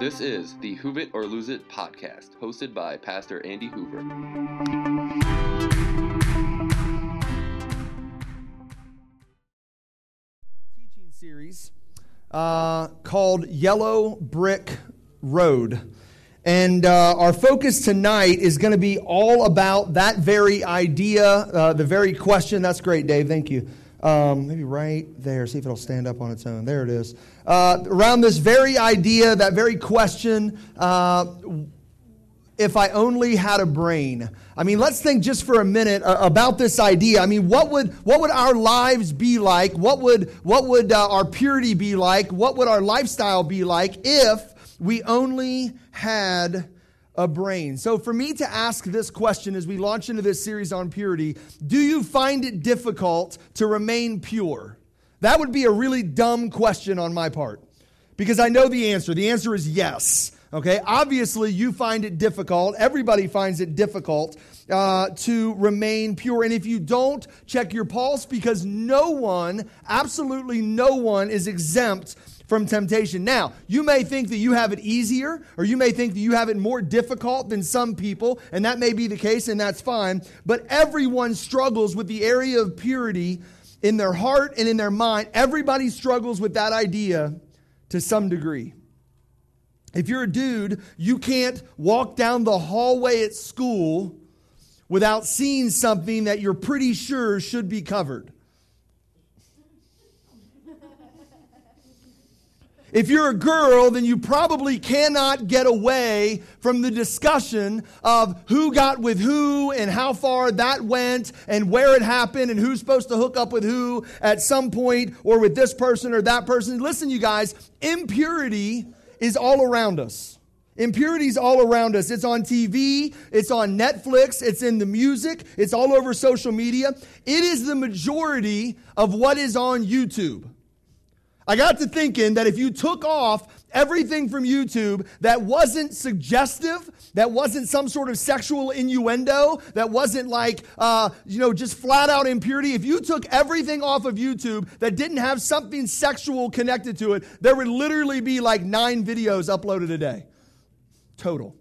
This is the Hoove It or Lose It podcast, hosted by Pastor Andy Hoover. Teaching series called Yellow Brick Road. And our focus tonight is going to be all about that very idea, the very question. That's great, Dave. Thank you. Maybe right there. See if it'll stand up on its own. There it is. Around this very idea, that very question, if I only had a brain. I mean, let's think just for a minute about this idea. I mean, what would our lives be like? What would our purity be like? What would our lifestyle be like if we only had a brain? So for me to ask this question as we launch into this series on purity, do you find it difficult to remain pure? That would be a really dumb question on my part, because I know the answer. The answer is yes. Okay, obviously you find it difficult. Everybody finds it difficult to remain pure. And if you don't, check your pulse, because no one, absolutely no one, is exempt from temptation. Now, you may think that you have it easier, or you may think that you have it more difficult than some people, and that may be the case, and that's fine. But everyone struggles with the area of purity in their heart and in their mind. Everybody struggles with that idea to some degree. If you're a dude, you can't walk down the hallway at school without seeing something that you're pretty sure should be covered. If you're a girl, then you probably cannot get away from the discussion of who got with who and how far that went and where it happened and who's supposed to hook up with who at some point, or with this person or that person. Listen, you guys, impurity is all around us. Impurity is all around us. It's on TV, it's on Netflix, it's in the music, it's all over social media. It is the majority of what is on YouTube. I got to thinking that if you took off everything from YouTube that wasn't suggestive, that wasn't some sort of sexual innuendo, that wasn't like, just flat out impurity, if you took everything off of YouTube that didn't have something sexual connected to it, there would literally be like 9 videos uploaded a day. Total.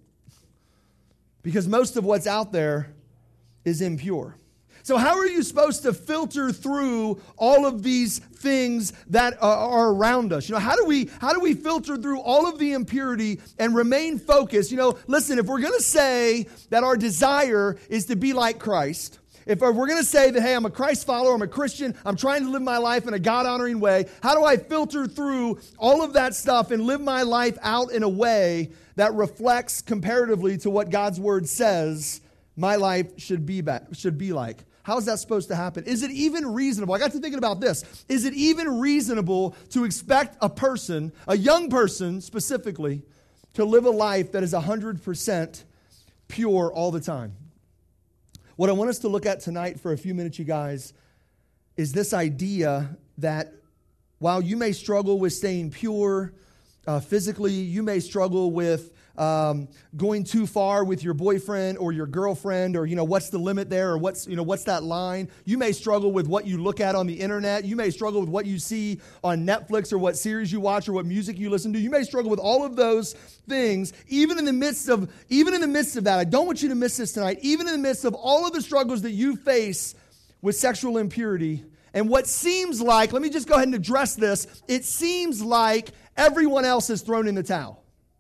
Because most of what's out there is impure. So how are you supposed to filter through all of these things that are around us? How do we filter through all of the impurity and remain focused? Listen, if we're going to say that our desire is to be like Christ, if we're going to say that, hey, I'm a Christ follower, I'm a Christian, I'm trying to live my life in a God-honoring way, how do I filter through all of that stuff and live my life out in a way that reflects comparatively to what God's Word says my life should be like? How is that supposed to happen? Is it even reasonable? I got to thinking about this. Is it even reasonable to expect a person, a young person specifically, to live a life that is 100% pure all the time? What I want us to look at tonight for a few minutes, you guys, is this idea that while you may struggle with staying pure physically, you may struggle with going too far with your boyfriend or your girlfriend, or what's the limit there, or what's that line. You may struggle with what you look at on the internet. You may struggle with what you see on Netflix, or what series you watch, or what music you listen to. You may struggle with all of those things, even in the midst of that. I don't want you to miss this tonight. Even in the midst of all of the struggles that you face with sexual impurity, and what seems like, let me just go ahead and address this, it seems like everyone else has thrown in the towel.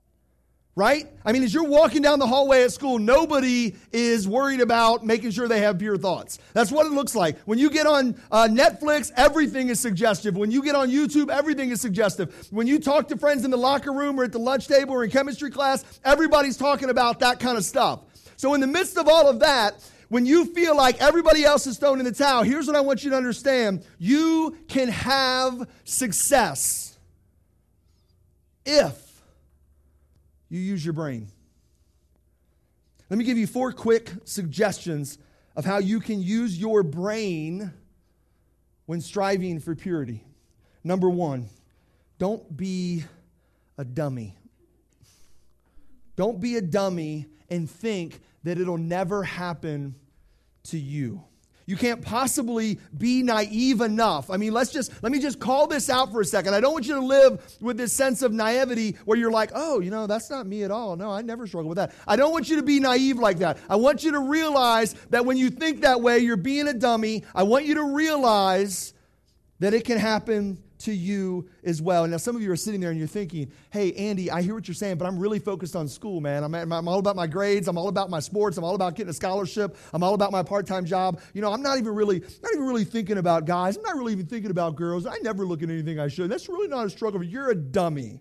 Right? I mean, as you're walking down the hallway at school, nobody is worried about making sure they have pure thoughts. That's what it looks like. When you get on Netflix, everything is suggestive. When you get on YouTube, everything is suggestive. When you talk to friends in the locker room or at the lunch table or in chemistry class, everybody's talking about that kind of stuff. So in the midst of all of that, when you feel like everybody else is thrown in the towel, here's what I want you to understand. You can have success if you use your brain. Let me give you 4 quick suggestions of how you can use your brain when striving for purity. Number 1, don't be a dummy. Don't be a dummy and think that it'll never happen to you. You can't possibly be naive enough. I mean, let me just call this out for a second. I don't want you to live with this sense of naivety where you're like, oh, that's not me at all. No, I never struggle with that. I don't want you to be naive like that. I want you to realize that when you think that way, you're being a dummy. I want you to realize that it can happen to you as well. And now some of you are sitting there and you're thinking, hey, Andy, I hear what you're saying, but I'm really focused on school, man. I'm all about my grades. I'm all about my sports. I'm all about getting a scholarship. I'm all about my part-time job. I'm not even really thinking about guys. I'm not really even thinking about girls. I never look at anything I should. That's really not a struggle. You're a dummy.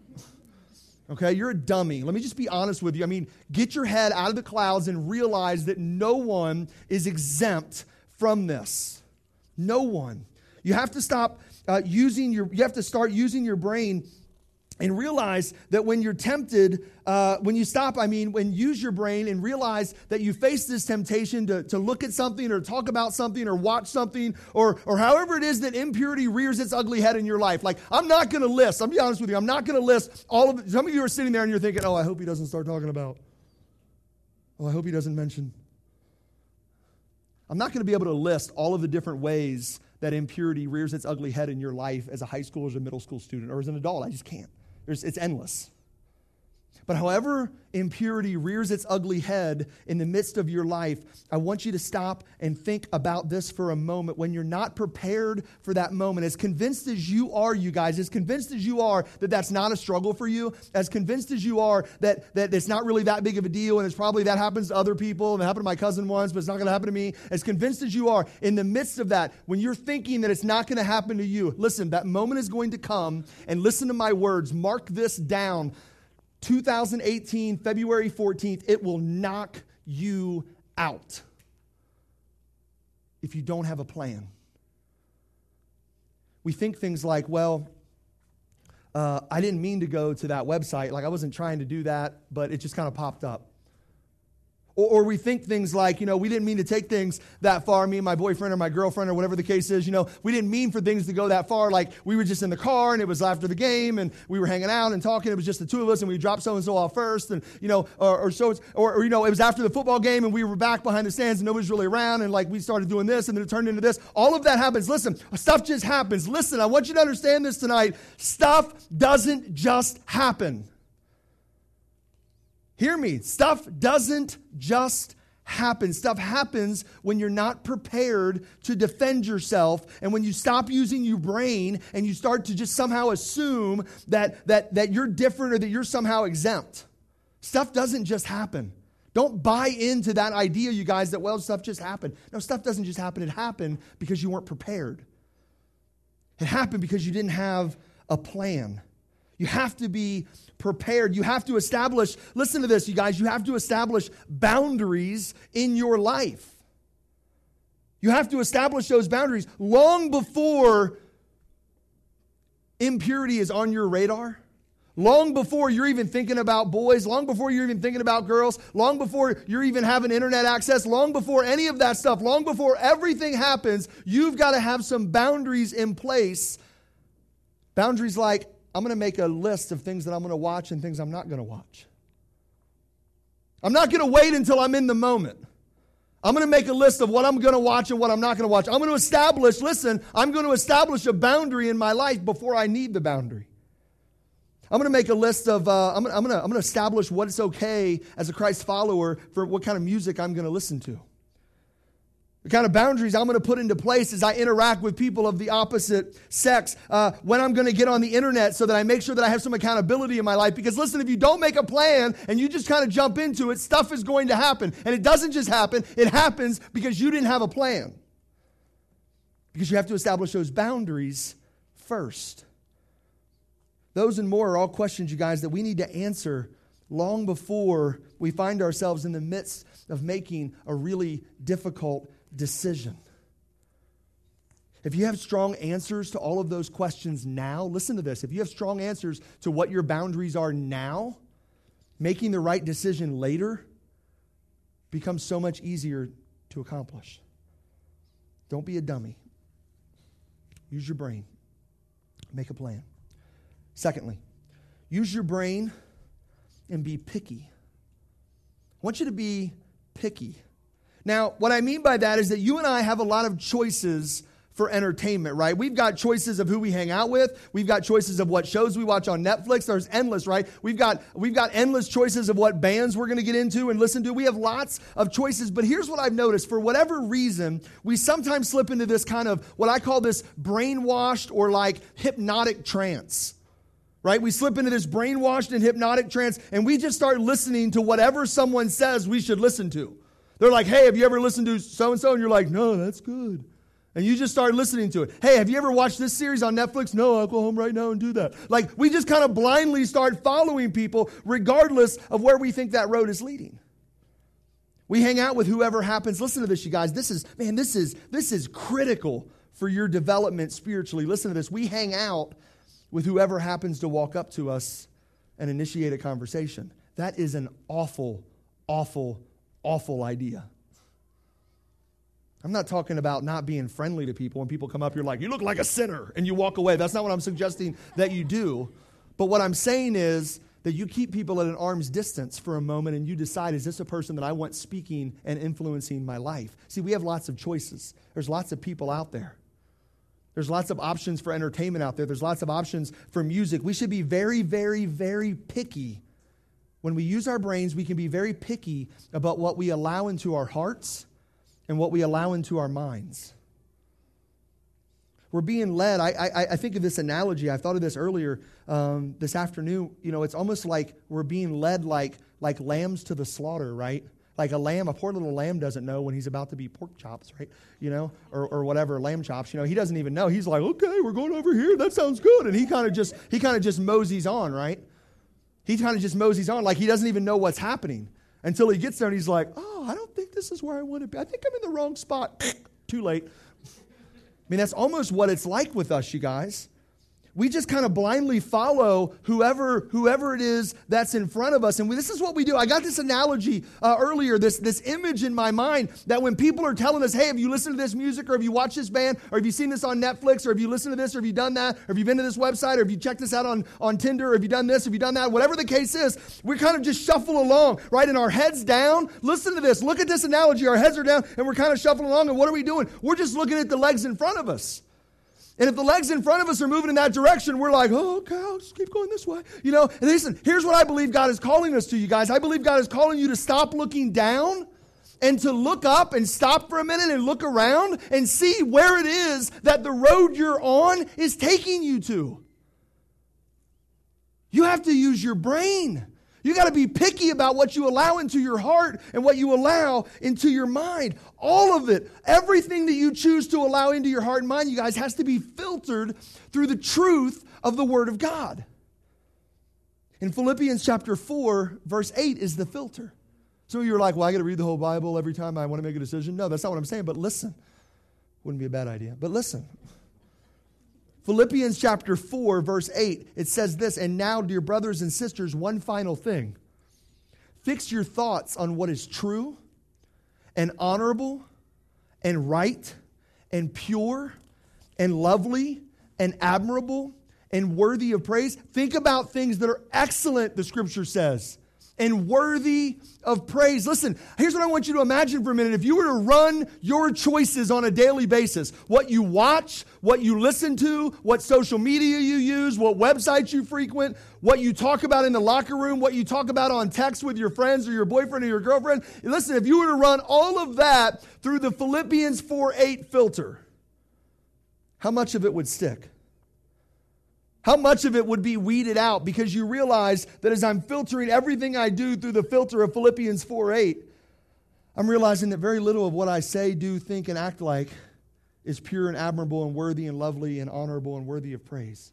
Okay, you're a dummy. Let me just be honest with you. I mean, get your head out of the clouds and realize that no one is exempt from this. No one. You have to stop you have to start using your brain and realize that when you're tempted, when use your brain and realize that you face this temptation to look at something or talk about something or watch something or however it is that impurity rears its ugly head in your life. Like, I'm not going to list, I'll be honest with you, I'm not going to list all of it. Some of you are sitting there and you're thinking, oh, I hope he doesn't start talking about. Oh, I hope he doesn't mention. I'm not going to be able to list all of the different ways that impurity rears its ugly head in your life as a high school or as a middle school student or as an adult. I just can't. It's endless. But however impurity rears its ugly head in the midst of your life, I want you to stop and think about this for a moment. When you're not prepared for that moment, as convinced as you are, you guys, as convinced as you are that that's not a struggle for you, as convinced as you are that it's not really that big of a deal and it's probably that happens to other people and it happened to my cousin once, but it's not going to happen to me, as convinced as you are, in the midst of that, when you're thinking that it's not going to happen to you, listen, that moment is going to come, and listen to my words, mark this down. 2018, February 14th, it will knock you out if you don't have a plan. We think things like, well, I didn't mean to go to that website. Like, I wasn't trying to do that, but it just kind of popped up. Or we think things like, we didn't mean to take things that far, me and my boyfriend or my girlfriend or whatever the case is, we didn't mean for things to go that far. Like, we were just in the car and it was after the game and we were hanging out and talking. It was just the two of us and we dropped so-and-so off first and, it was after the football game and we were back behind the stands and nobody's really around and like we started doing this and then it turned into this. All of that happens. Listen, stuff just happens. Listen, I want you to understand this tonight. Stuff doesn't just happen. Hear me. Stuff doesn't just happen. Stuff happens when you're not prepared to defend yourself and when you stop using your brain and you start to just somehow assume that you're different or that you're somehow exempt. Stuff doesn't just happen. Don't buy into that idea, you guys, that, well, stuff just happened. No, stuff doesn't just happen. It happened because you weren't prepared. It happened because you didn't have a plan. You have to be prepared. You have to establish, listen to this, you guys, you have to establish boundaries in your life. You have to establish those boundaries long before impurity is on your radar, long before you're even thinking about boys, long before you're even thinking about girls, long before you're even having internet access, long before any of that stuff, long before everything happens, you've got to have some boundaries in place. Boundaries like, I'm going to make a list of things that I'm going to watch and things I'm not going to watch. I'm not going to wait until I'm in the moment. I'm going to make a list of what I'm going to watch and what I'm not going to watch. I'm going to establish a boundary in my life before I need the boundary. I'm going to make a list of, I'm going to establish what is okay as a Christ follower for what kind of music I'm going to listen to. The kind of boundaries I'm going to put into place as I interact with people of the opposite sex. When I'm going to get on the internet so that I make sure that I have some accountability in my life. Because listen, if you don't make a plan and you just kind of jump into it, stuff is going to happen. And it doesn't just happen. It happens because you didn't have a plan. Because you have to establish those boundaries first. Those and more are all questions, you guys, that we need to answer long before we find ourselves in the midst of making a really difficult decision. If you have strong answers to all of those questions now, listen to this. If you have strong answers to what your boundaries are now, making the right decision later becomes so much easier to accomplish. Don't be a dummy. Use your brain. Make a plan. Secondly, use your brain and be picky. I want you to be picky. Now, what I mean by that is that you and I have a lot of choices for entertainment, right? We've got choices of who we hang out with. We've got choices of what shows we watch on Netflix. There's endless, right? We've got endless choices of what bands we're going to get into and listen to. We have lots of choices, but here's what I've noticed. For whatever reason, we sometimes slip into this kind of what I call this brainwashed or like hypnotic trance. Right? We slip into this brainwashed and hypnotic trance, and we just start listening to whatever someone says we should listen to. They're like, hey, have you ever listened to so-and-so? And you're like, no, that's good. And you just start listening to it. Hey, have you ever watched this series on Netflix? No, I'll go home right now and do that. Like, we just kind of blindly start following people regardless of where we think that road is leading. We hang out with whoever happens. Listen to this, you guys. This is critical for your development spiritually. Listen to this. We hang out with whoever happens to walk up to us and initiate a conversation. That is an awful, awful, awful idea. I'm not talking about not being friendly to people. When people come up, you're like, you look like a sinner, and you walk away. That's not what I'm suggesting that you do. But what I'm saying is that you keep people at an arm's distance for a moment, and you decide, is this a person that I want speaking and influencing my life? See, we have lots of choices. There's lots of people out there. There's lots of options for entertainment out there. There's lots of options for music. We should be very, very, very picky. When we use our brains, we can be very picky about what we allow into our hearts and what we allow into our minds. We're being led. I think of this analogy. I thought of this earlier this afternoon. You know, it's almost like we're being led like lambs to the slaughter, right? Like a poor little lamb doesn't know when he's about to be pork chops, right? You know, or whatever, lamb chops. You know, he doesn't even know. He's like, okay, we're going over here. That sounds good. And he kind of just moseys on, right? He kind of just moseys on like he doesn't even know what's happening until he gets there and he's like, oh, I don't think this is where I want to be. I think I'm in the wrong spot. Too late. I mean, that's almost what it's like with us, you guys. We just kind of blindly follow whoever it is that's in front of us. And this is what we do. I got this analogy earlier, this image in my mind that when people are telling us, hey, have you listened to this music, or have you watched this band, or have you seen this on Netflix, or have you listened to this, or have you done that, or have you been to this website, or have you checked this out on Tinder, or have you done this, have you done that, whatever the case is, we kind of just shuffle along, right? And our heads down. Listen to this. Look at this analogy. Our heads are down, and we're kind of shuffling along, and what are we doing? We're just looking at the legs in front of us. And if the legs in front of us are moving in that direction, we're like, oh, okay, I'll just keep going this way. You know, and listen, here's what I believe God is calling us to, you guys. I believe God is calling you to stop looking down and to look up and stop for a minute and look around and see where it is that the road you're on is taking you to. You have to use your brain. You got to be picky about what you allow into your heart and what you allow into your mind. All of it, everything that you choose to allow into your heart and mind, you guys, has to be filtered through the truth of the Word of God. In Philippians chapter 4, verse 8 is the filter. Some of you are like, well, I got to read the whole Bible every time I want to make a decision. No, that's not what I'm saying, but listen. Wouldn't be a bad idea, but listen. Philippians chapter 4, verse 8, it says this, and now, dear brothers and sisters, one final thing. Fix your thoughts on what is true and honorable and right and pure and lovely and admirable and worthy of praise. Think about things that are excellent, the Scripture says, and worthy of praise. Listen, here's what I want you to imagine for a minute. If you were to run your choices on a daily basis, what you watch, what you listen to, what social media you use, what websites you frequent, what you talk about in the locker room, what you talk about on text with your friends or your boyfriend or your girlfriend. Listen, if you were to run all of that through the Philippians 4:8 filter, how much of it would stick? How much of it would be weeded out? Because you realize that as I'm filtering everything I do through the filter of Philippians 4:8, I'm realizing that very little of what I say, do, think, and act like is pure and admirable and worthy and lovely and honorable and worthy of praise.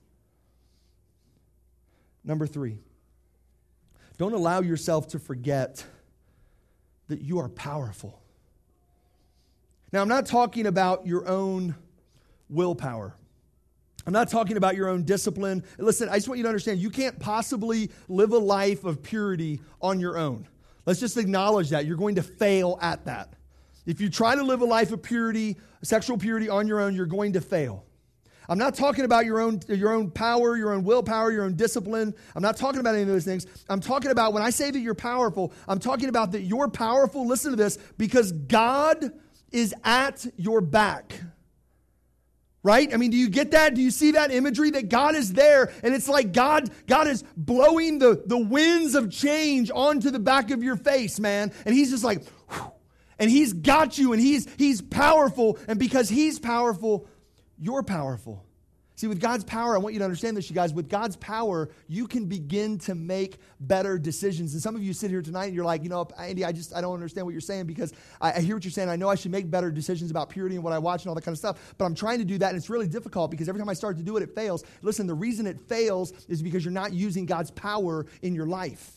Number 3, don't allow yourself to forget that you are powerful. Now, I'm not talking about your own willpower. I'm not talking about your own discipline. Listen, I just want you to understand, you can't possibly live a life of purity on your own. Let's just acknowledge that. You're going to fail at that. If you try to live a life of purity, sexual purity on your own, you're going to fail. I'm not talking about your own power, your own willpower, your own discipline. I'm not talking about any of those things. I'm talking about when I say that you're powerful, I'm talking about that you're powerful, listen to this, because God is at your back. Right? I mean, do you get that? Do you see that imagery that God is there and it's like God is blowing the winds of change onto the back of your face, man. And he's just like, whew, and he's got you and he's powerful. And because he's powerful, you're powerful. See, with God's power, I want you to understand this, you guys. With God's power, you can begin to make better decisions. And some of you sit here tonight and you're like, Andy, I don't understand what you're saying because I hear what you're saying. I know I should make better decisions about purity and what I watch and all that kind of stuff. But I'm trying to do that and it's really difficult because every time I start to do it, it fails. Listen, the reason it fails is because you're not using God's power in your life.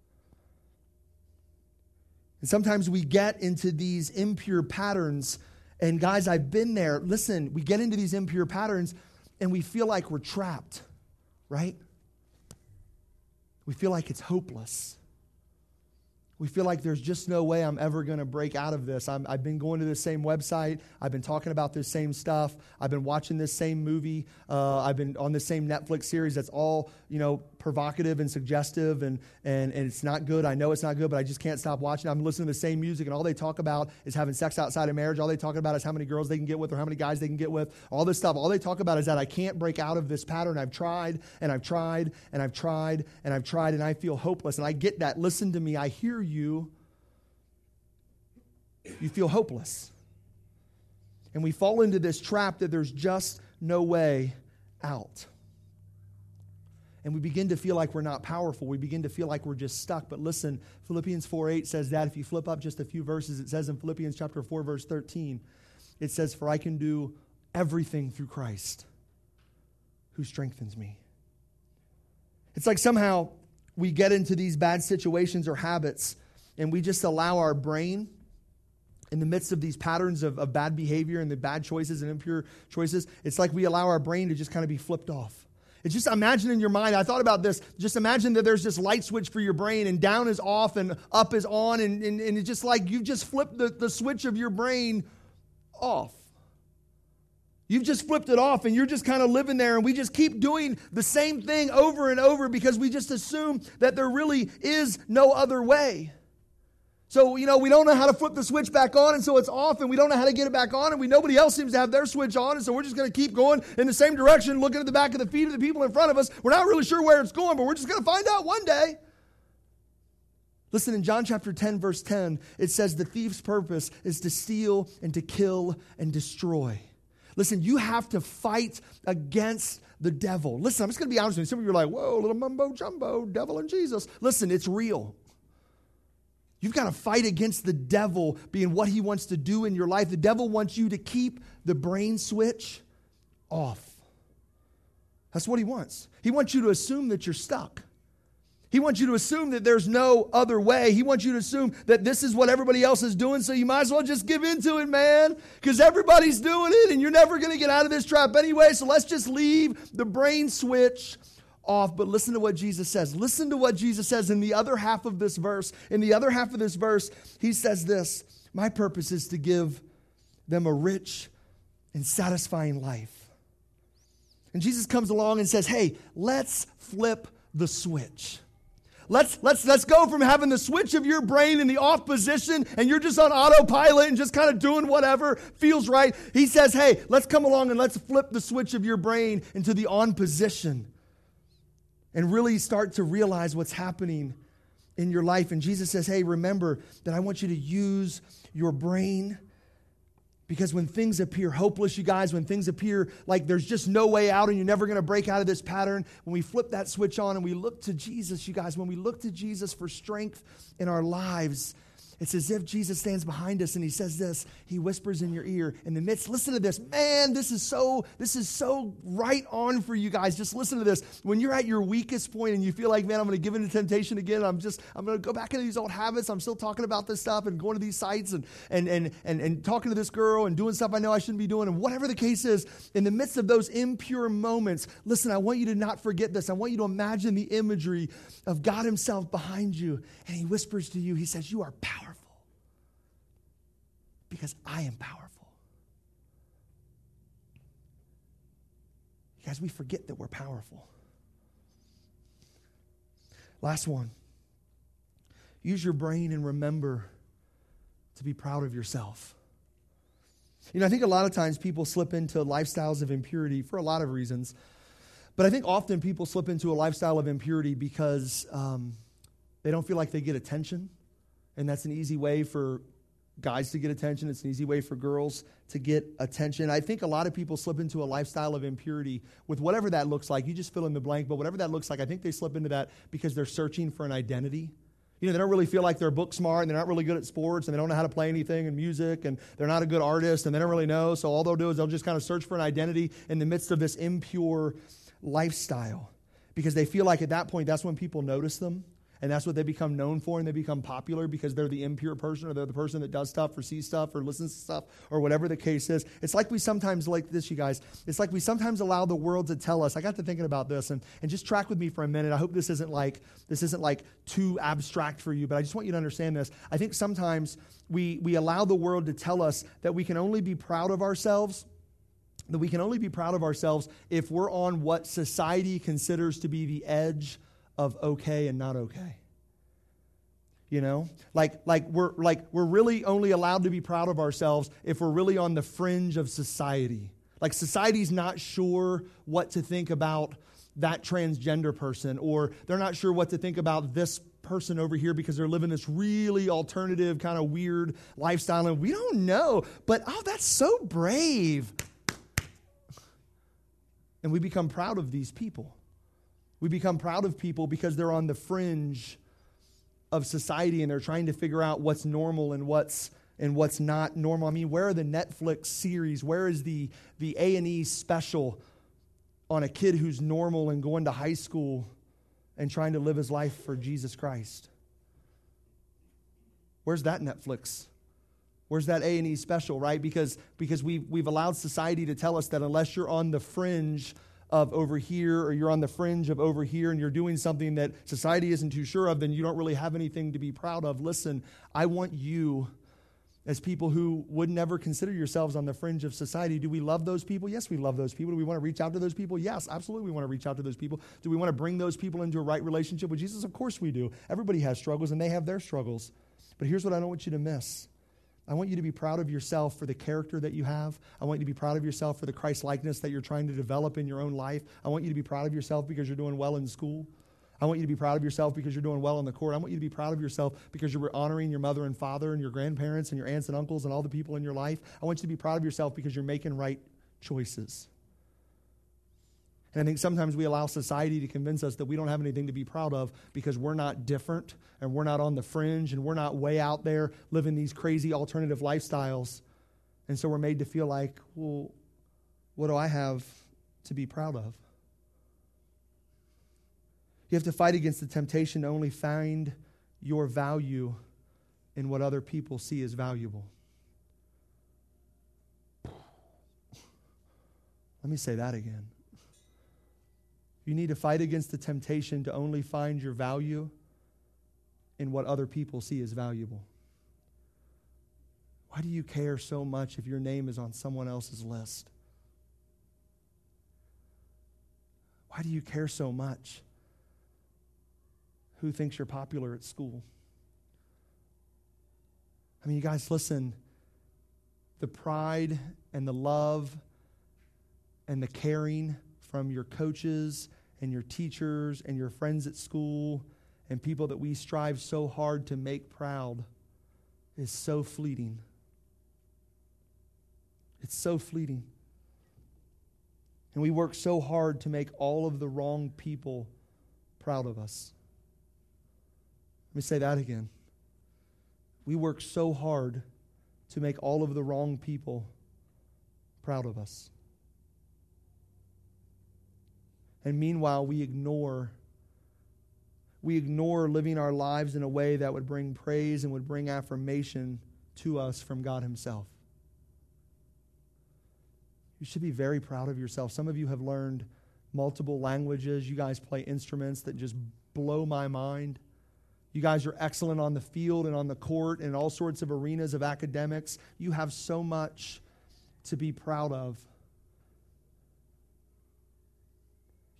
And sometimes we get into these impure patterns. And guys, I've been there. Listen, we get into these impure patterns and we feel like we're trapped, right? We feel like it's hopeless. We feel like there's just no way I'm ever going to break out of this. I've been going to the same website. I've been talking about this same stuff. I've been watching this same movie. I've been on the same Netflix series that's all, provocative and suggestive, and it's not good. I know it's not good, but I just can't stop watching. I'm listening to the same music, and all they talk about is having sex outside of marriage. All they talk about is how many girls they can get with or how many guys they can get with. All this stuff. All they talk about is that I can't break out of this pattern. I've tried, and I've tried, and I've tried, and I've tried, and I feel hopeless. And I get that. Listen to me. I hear you. You feel hopeless. And we fall into this trap that there's just no way out. And we begin to feel like we're not powerful. We begin to feel like we're just stuck. But listen, Philippians 4:8 says that. If you flip up just a few verses, it says in Philippians chapter 4, verse 13, it says, "For I can do everything through Christ who strengthens me." It's like somehow we get into these bad situations or habits and we just allow our brain, in the midst of these patterns of bad behavior and the bad choices and impure choices, it's like we allow our brain to just kind of be flipped off. It's just imagine in your mind, I thought about this, just imagine that there's this light switch for your brain and down is off and up is on and it's just like you've just flipped the switch of your brain off. You've just flipped it off and you're just kind of living there and we just keep doing the same thing over and over because we just assume that there really is no other way. So, we don't know how to flip the switch back on, and so it's off, and we don't know how to get it back on, and nobody else seems to have their switch on, and so we're just going to keep going in the same direction, looking at the back of the feet of the people in front of us. We're not really sure where it's going, but we're just going to find out one day. Listen, in John chapter 10, verse 10, it says the thief's purpose is to steal and to kill and destroy. Listen, you have to fight against the devil. Listen, I'm just going to be honest with you. Some of you are like, whoa, little mumbo jumbo, devil and Jesus. Listen, it's real. You've got to fight against the devil being what he wants to do in your life. The devil wants you to keep the brain switch off. That's what he wants. He wants you to assume that you're stuck. He wants you to assume that there's no other way. He wants you to assume that this is what everybody else is doing, so you might as well just give into it, man, because everybody's doing it, and you're never going to get out of this trap anyway, so let's just leave the brain switch off. But listen to what Jesus says. Listen to what Jesus says in the other half of this verse. In the other half of this verse, he says this, "My purpose is to give them a rich and satisfying life." And Jesus comes along and says, hey, let's flip the switch. Let's go from having the switch of your brain in the off position and you're just on autopilot and just kind of doing whatever feels right. He says, hey, let's come along and let's flip the switch of your brain into the on position and really start to realize what's happening in your life. And Jesus says, hey, remember that I want you to use your brain, because when things appear hopeless, you guys, when things appear like there's just no way out and you're never going to break out of this pattern, when we flip that switch on and we look to Jesus, you guys, when we look to Jesus for strength in our lives, it's as if Jesus stands behind us and he says this, he whispers in your ear in the midst, listen to this, man, this is so right on for you guys. Just listen to this. When you're at your weakest point and you feel like, man, I'm going to give into temptation again. I'm going to go back into these old habits. I'm still talking about this stuff and going to these sites and talking to this girl and doing stuff I know I shouldn't be doing. And whatever the case is, in the midst of those impure moments, listen, I want you to not forget this. I want you to imagine the imagery of God himself behind you. And he whispers to you, he says, you are powerful. Because I am powerful. Guys, we forget that we're powerful. Last one. Use your brain and remember to be proud of yourself. I think a lot of times people slip into lifestyles of impurity for a lot of reasons. But I think often people slip into a lifestyle of impurity because they don't feel like they get attention. And that's an easy way for guys to get attention. It's an easy way for girls to get attention. I think a lot of people slip into a lifestyle of impurity with whatever that looks like. You just fill in the blank, but whatever that looks like, I think they slip into that because they're searching for an identity. They don't really feel like they're book smart, and they're not really good at sports, and they don't know how to play anything in music, and they're not a good artist, and they don't really know. So all they'll do is they'll just kind of search for an identity in the midst of this impure lifestyle because they feel like at that point, that's when people notice them. And that's what they become known for, and they become popular because they're the impure person, or they're the person that does stuff or sees stuff or listens to stuff or whatever the case is. It's like we sometimes, like this, you guys, it's like we sometimes allow the world to tell us. I got to thinking about this, and just track with me for a minute. I hope this isn't like too abstract for you, but I just want you to understand this. I think sometimes we allow the world to tell us that we can only be proud of ourselves, if we're on what society considers to be the edge of okay and not okay. We're really only allowed to be proud of ourselves if we're really on the fringe of society. Like society's not sure what to think about that transgender person, or they're not sure what to think about this person over here because they're living this really alternative kind of weird lifestyle, and we don't know, but that's so brave. And we become proud of these people. We become proud of people because they're on the fringe of society and they're trying to figure out what's normal and what's not normal. I mean, where are the Netflix series? Where is the A&E special on a kid who's normal and going to high school and trying to live his life for Jesus Christ? Where's that Netflix? Where's that A&E special, right? Because we've allowed society to tell us that unless you're on the fringe of over here, or you're on the fringe of over here, and you're doing something that society isn't too sure of, then you don't really have anything to be proud of. Listen, I want you, as people who would never consider yourselves on the fringe of society, do we love those people? Yes, we love those people. Do we want to reach out to those people? Yes, absolutely we want to reach out to those people. Do we want to bring those people into a right relationship with Jesus? Of course we do. Everybody has struggles, and they have their struggles. But here's what I don't want you to miss. I want you to be proud of yourself for the character that you have. I want you to be proud of yourself for the Christ-likeness that you're trying to develop in your own life. I want you to be proud of yourself because you're doing well in school. I want you to be proud of yourself because you're doing well in the court. I want you to be proud of yourself because you're honoring your mother and father and your grandparents and your aunts and uncles and all the people in your life. I want you to be proud of yourself because you're making right choices. And I think sometimes we allow society to convince us that we don't have anything to be proud of because we're not different and we're not on the fringe and we're not way out there living these crazy alternative lifestyles. And so we're made to feel like, well, what do I have to be proud of? You have to fight against the temptation to only find your value in what other people see as valuable. Let me say that again. You need to fight against the temptation to only find your value in what other people see as valuable. Why do you care so much if your name is on someone else's list? Why do you care so much who thinks you're popular at school? I mean, you guys, listen, the pride and the love and the caring from your coaches and your teachers and your friends at school and people that we strive so hard to make proud is so fleeting. It's so fleeting. And we work so hard to make all of the wrong people proud of us. Let me say that again. We work so hard to make all of the wrong people proud of us. And meanwhile, we ignore living our lives in a way that would bring praise and would bring affirmation to us from God Himself. You should be very proud of yourself. Some of you have learned multiple languages. You guys play instruments that just blow my mind. You guys are excellent on the field and on the court and all sorts of arenas of academics. You have so much to be proud of.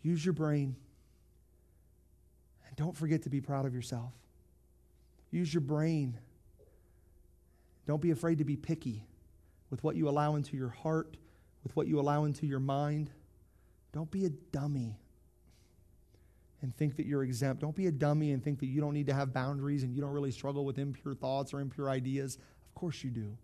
Use your brain. And don't forget to be proud of yourself. Use your brain. Don't be afraid to be picky with what you allow into your heart, with what you allow into your mind. Don't be a dummy and think that you're exempt. Don't be a dummy and think that you don't need to have boundaries and you don't really struggle with impure thoughts or impure ideas. Of course you do.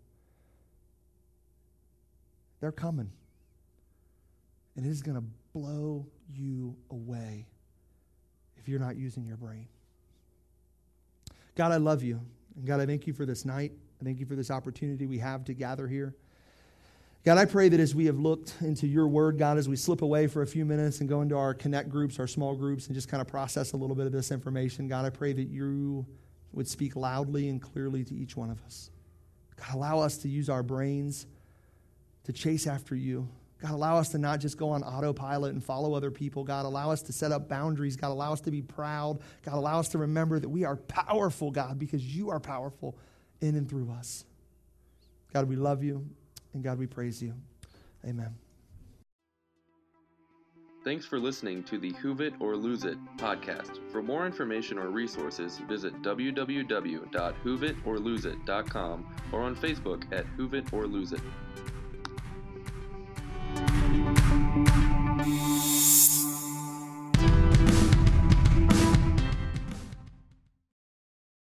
They're coming. And it is going to blow you away if you're not using your brain. God, I love you. And God, I thank you for this night. I thank you for this opportunity we have to gather here. God, I pray that as we have looked into your word, God, as we slip away for a few minutes and go into our connect groups, our small groups, and just kind of process a little bit of this information, God, I pray that you would speak loudly and clearly to each one of us. God, allow us to use our brains to chase after you. God, allow us to not just go on autopilot and follow other people. God, allow us to set up boundaries. God, allow us to be proud. God, allow us to remember that we are powerful, God, because you are powerful in and through us. God, we love you, and God, we praise you. Amen. Thanks for listening to the Hoove It or Lose It podcast. For more information or resources, visit www.hooveitorloseit.com or on Facebook at Hoove It or Lose It.